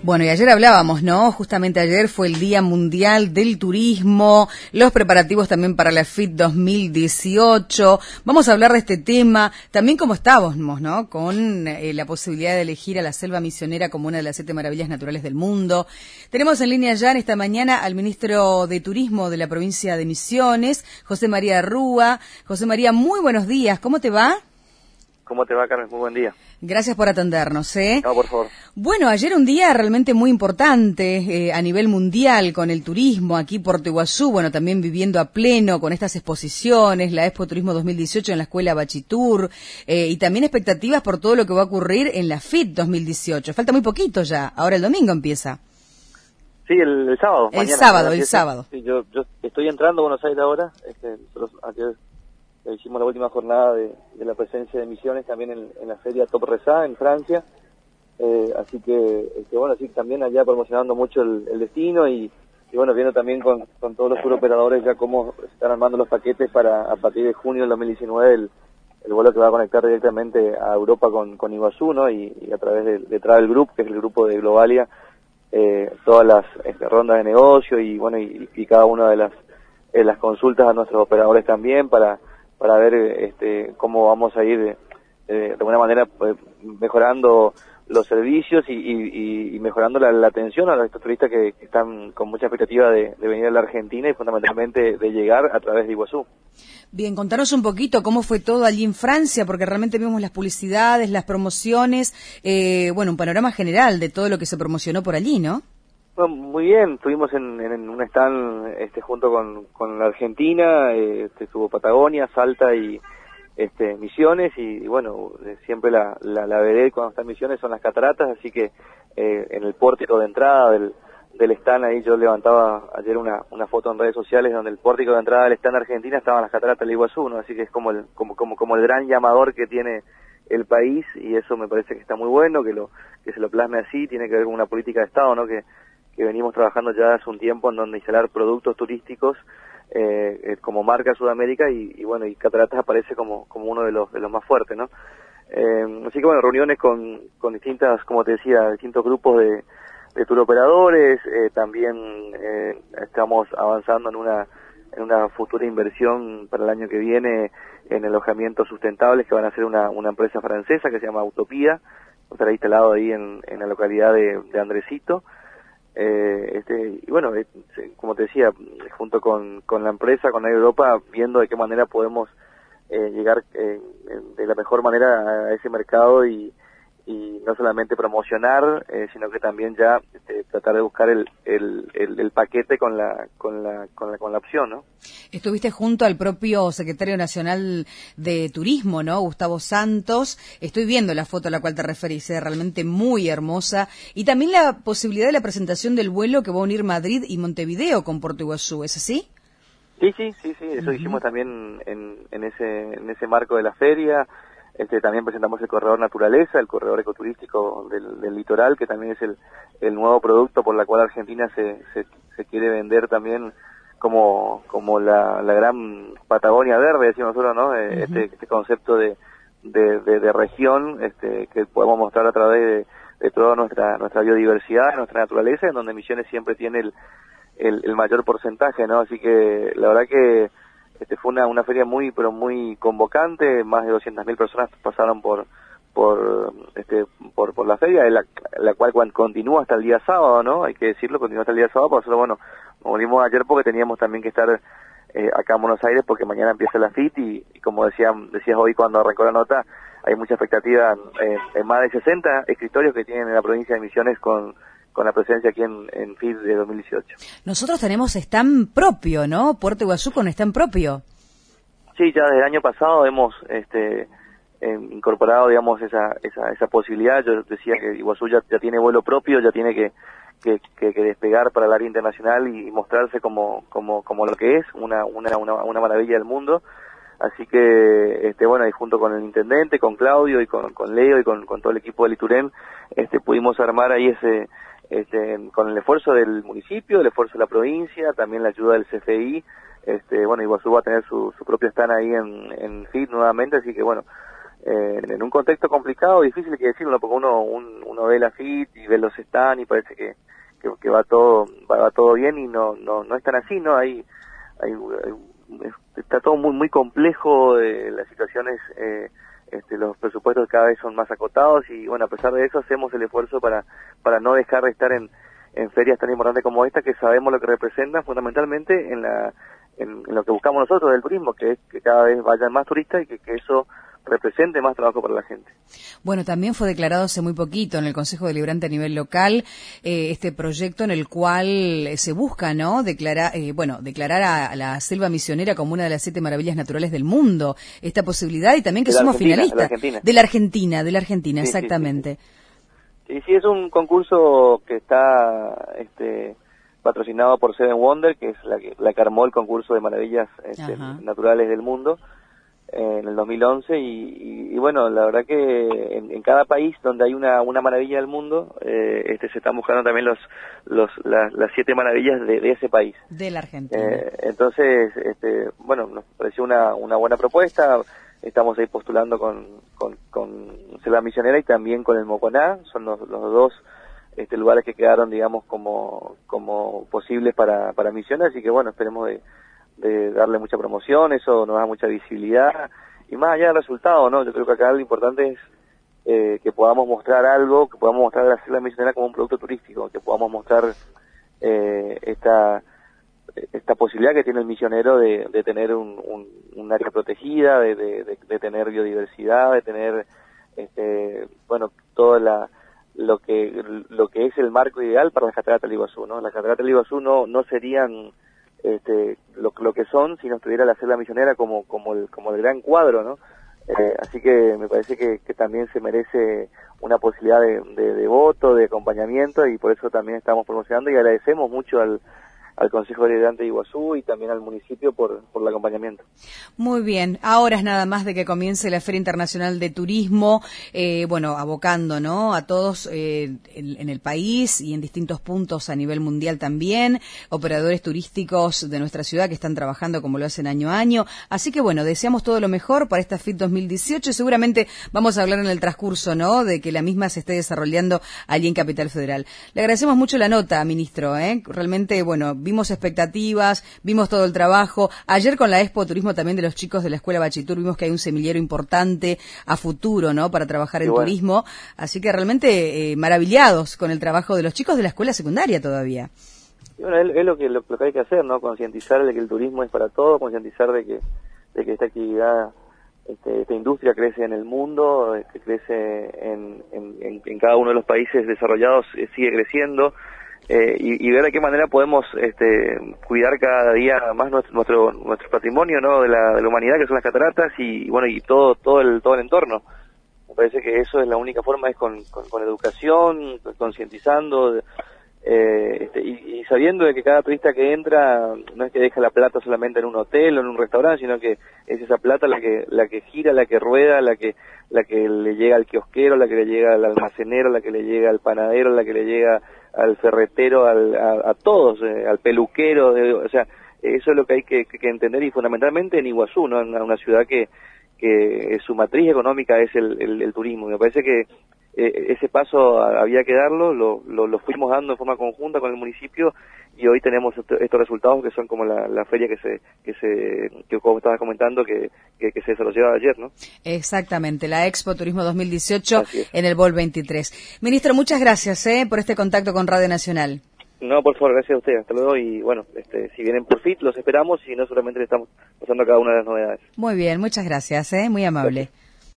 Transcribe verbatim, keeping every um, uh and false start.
Bueno, y ayer hablábamos, ¿no? Justamente ayer fue el Día Mundial del Turismo, los preparativos también para la F I T dos mil dieciocho. Vamos a hablar de este tema, también como estábamos, ¿no? Con eh, la posibilidad de elegir a la selva misionera como una de las siete maravillas naturales del mundo. Tenemos en línea ya en esta mañana al ministro de Turismo de la provincia de Misiones, José María Rúa. José María, muy buenos días, ¿cómo te va? ¿Cómo te va, Carmen? Muy buen día. Gracias por atendernos, ¿eh? No, por favor. Bueno, ayer un día realmente muy importante eh, a nivel mundial con el turismo aquí Puerto Iguazú, bueno, también viviendo a pleno con estas exposiciones, la Expo Turismo dos mil dieciocho en la Escuela Bachitur, eh, y también expectativas por todo lo que va a ocurrir en la F I T dos mil dieciocho. Falta muy poquito ya, ahora el domingo empieza. Sí, el, el sábado. El mañana, sábado, el empieza. sábado. Sí, yo, yo estoy entrando a Buenos Aires ahora. Este, nosotros ayer hicimos la última jornada de, de la presencia de Misiones también en, en la feria Top Reza en Francia. Eh, así que, este, bueno, sí, también allá promocionando mucho el, el destino y, y, bueno, viendo también con, con todos los turoperadores ya cómo se están armando los paquetes para a partir de junio del dos mil diecinueve el, el vuelo que va a conectar directamente a Europa con, con Iguazú, ¿no? Y, y a través de, de Travel Group, que es el grupo de Globalia, eh, todas las este, rondas de negocio y, bueno, y, y cada una de las, eh, las consultas a nuestros operadores también para para ver este, cómo vamos a ir eh, de alguna manera pues, mejorando los servicios y, y, y mejorando la, la atención a los turistas que, que están con mucha expectativa de, de venir a la Argentina y fundamentalmente de llegar a través de Iguazú. Bien, contanos un poquito cómo fue todo allí en Francia, porque realmente vimos las publicidades, las promociones, eh, bueno, un panorama general de todo lo que se promocionó por allí, ¿no? Bueno, muy bien, estuvimos en, en un stand este, junto con, con la Argentina, eh, este, estuvo Patagonia, Salta y este, Misiones, y, y bueno, siempre la, la, la veré cuando está en Misiones son las cataratas, así que eh, en el pórtico de entrada del, del stand ahí yo levantaba ayer una, una foto en redes sociales donde el pórtico de entrada del stand Argentina estaban las cataratas del Iguazú, ¿no? Así que es como el, como, como, como el gran llamador que tiene el país, y eso me parece que está muy bueno, que lo que se lo plasme así, tiene que ver con una política de Estado, ¿no? Que que venimos trabajando ya hace un tiempo en donde instalar productos turísticos eh, eh, como marca Sudamérica y, y bueno, y Cataratas aparece como como uno de los de los más fuertes, ¿no? Eh, así que bueno, reuniones con, con distintas, como te decía, distintos grupos de, de turoperadores, eh, también eh, estamos avanzando en una en una futura inversión para el año que viene en alojamientos sustentables que van a ser una, una empresa francesa que se llama Utopía, estará instalado ahí en, en la localidad de, de Andresito. Eh, este, y bueno, eh, como te decía, junto con, con la empresa, con Air Europa, viendo de qué manera podemos eh, llegar eh, de la mejor manera a ese mercado y, y no solamente promocionar, eh, sino que también ya este, tratar de buscar el, el, el, el paquete con la, con la, con la, con la opción, ¿no? Estuviste junto al propio secretario nacional de Turismo, ¿no? Gustavo Santos. Estoy viendo la foto a la cual te referís, es realmente muy hermosa. Y también la posibilidad de la presentación del vuelo que va a unir Madrid y Montevideo con Puerto Iguazú, ¿es así? Sí, sí, sí, sí, eso uh-huh. Hicimos también en, en ese, en ese marco de la feria. Este, también presentamos el corredor naturaleza, el corredor ecoturístico del, del litoral, que también es el, el nuevo producto por la cual Argentina se, se, se quiere vender también como, como la, la gran Patagonia verde, decimos nosotros, ¿no? Uh-huh. Este, este concepto de, de, de, de región, este, que podemos mostrar a través de, de toda nuestra, nuestra biodiversidad, nuestra naturaleza, en donde Misiones siempre tiene el, el, el mayor porcentaje, ¿no? Así que la verdad que Este fue una, una feria muy, pero muy convocante, más de doscientas mil personas pasaron por por este por, por la feria, la, la cual continúa hasta el día sábado, ¿no? Hay que decirlo, continúa hasta el día sábado, por eso, bueno, nos volvimos ayer porque teníamos también que estar eh, acá en Buenos Aires porque mañana empieza la F I T y, y como decía, decías hoy cuando arrancó la nota, hay mucha expectativa en, en más de sesenta escritorios que tienen en la provincia de Misiones con con la presencia aquí en, en F I T de dos mil dieciocho. Nosotros tenemos stand propio, ¿no? Puerto Iguazú con stand propio. Sí, ya desde el año pasado hemos este, eh, incorporado, digamos, esa, esa esa posibilidad. Yo decía que Iguazú ya, ya tiene vuelo propio, ya tiene que, que, que, que despegar para el área internacional y mostrarse como como como lo que es, una una una, una maravilla del mundo. Así que, este bueno, y junto con el intendente, con Claudio y con, con Leo y con, con todo el equipo del Iturén, este, pudimos armar ahí ese... Este, con el esfuerzo del municipio, el esfuerzo de la provincia, también la ayuda del C F I, este, bueno, Iguazú va a tener su, su propio stand ahí en, en F I T nuevamente, así que bueno, eh, en un contexto complicado, difícil que decirlo, porque uno un, uno ve la F I T y ve los stands y parece que, que, que va todo va, va todo bien y no no no es tan así, ¿no? Hay, hay, hay está todo muy muy complejo, eh, las situaciones, eh, este, los presupuestos cada vez son más acotados y bueno, a pesar de eso hacemos el esfuerzo para para no dejar de estar en, en ferias tan importantes como esta, que sabemos lo que representan fundamentalmente en la en, en lo que buscamos nosotros del turismo, que es que cada vez vayan más turistas y que, que eso represente más trabajo para la gente. Bueno, también fue declarado hace muy poquito en el Consejo Deliberante a nivel local eh, este proyecto en el cual se busca, ¿no?, declarar, eh, bueno, declarar a la selva misionera como una de las siete maravillas naturales del mundo. Esta posibilidad y también que de somos Argentina, finalistas. De la Argentina. De la Argentina, de la Argentina, sí, exactamente. Sí, sí, sí. sí, sí, es un concurso que está este, patrocinado por Seven Wonder, que es la que, la que armó el concurso de maravillas este, naturales del mundo en el dos mil once y, y, y bueno, la verdad que en, en cada país donde hay una, una maravilla del mundo, eh, este se están buscando también los, los las, las siete maravillas de, de ese país. De la Argentina. Eh, entonces, este, bueno, nos pareció una, una buena propuesta. Estamos ahí postulando con, con, con Selva Misionera y también con el Moconá. Son los, los dos este, lugares que quedaron, digamos, como, como posibles para, para misiones, así que bueno, esperemos de de darle mucha promoción, eso nos da mucha visibilidad, y más allá del resultado, ¿no? Yo creo que acá lo importante es eh, que podamos mostrar algo, que podamos mostrar a la selva misionera como un producto turístico, que podamos mostrar eh, esta esta posibilidad que tiene el misionero de, de tener un, un, un área protegida, de, de, de, de tener biodiversidad, de tener, este, bueno, toda la lo que lo que es el marco ideal para las cataratas del Iguazú, ¿no? Las cataratas del Iguazú no, no serían Este, lo, lo que son si no estuviera la selva misionera como como el como el gran cuadro, ¿no? Eh, así que me parece que, que también se merece una posibilidad de, de, de voto, de acompañamiento, y por eso también estamos promocionando y agradecemos mucho al al Consejo Deliberante de Iguazú y también al municipio por, por el acompañamiento. Muy bien, ahora es nada más de que comience la Feria Internacional de Turismo, eh, bueno, abocando, ¿no?, a todos eh, en, en el país y en distintos puntos a nivel mundial también, operadores turísticos de nuestra ciudad que están trabajando como lo hacen año a año, así que bueno, deseamos todo lo mejor para esta F I T dos mil dieciocho y seguramente vamos a hablar en el transcurso, ¿no?, de que la misma se esté desarrollando allí en Capital Federal. Le agradecemos mucho la nota, ministro, ¿eh? Realmente, bueno, vimos expectativas, vimos todo el trabajo. Ayer con la Expo Turismo también de los chicos de la Escuela Bachitur vimos que hay un semillero importante a futuro, ¿no?, para trabajar en bueno. turismo. Así que realmente eh, maravillados con el trabajo de los chicos de la escuela secundaria todavía. Y bueno, es, es lo que lo, lo que hay que hacer, ¿no? Concientizar de que el turismo es para todo, concientizar de que de que esta actividad, este, esta industria crece en el mundo, que crece en, en, en, en cada uno de los países desarrollados, eh, sigue creciendo. Eh, y, y ver de qué manera podemos este, cuidar cada día más nuestro nuestro, nuestro patrimonio, ¿no?, de la, de la humanidad, que son las cataratas y bueno, y todo todo el todo el entorno. Me parece que eso es la única forma, es con, con, con educación, concientizando, eh, este, y, y sabiendo de que cada turista que entra no es que deja la plata solamente en un hotel o en un restaurante, sino que es esa plata la que la que gira, la que rueda, la que la que le llega al kiosquero, la que le llega al almacenero, la que le llega al panadero, la que le llega al ferretero, al, a, a todos, eh, al peluquero, eh, o sea, eso es lo que hay que, que, que entender, y fundamentalmente en Iguazú, ¿no?, una, una ciudad que, que su matriz económica es el, el, el turismo. Me parece que eh, ese paso había que darlo, lo, lo, lo fuimos dando en forma conjunta con el municipio y hoy tenemos estos, estos resultados que son como la, la feria que se, que se, que como estabas comentando, que, que, que se desarrolló ayer, ¿no? Exactamente, la Expo Turismo dos mil dieciocho en el Bol veintitrés. Ministro, muchas gracias eh, por este contacto con Radio Nacional. No, por favor, gracias a usted, hasta luego, y bueno, este, si vienen por F I T los esperamos, y si no, solamente le estamos pasando a cada una de las novedades. Muy bien, muchas gracias, eh, muy amable. Gracias.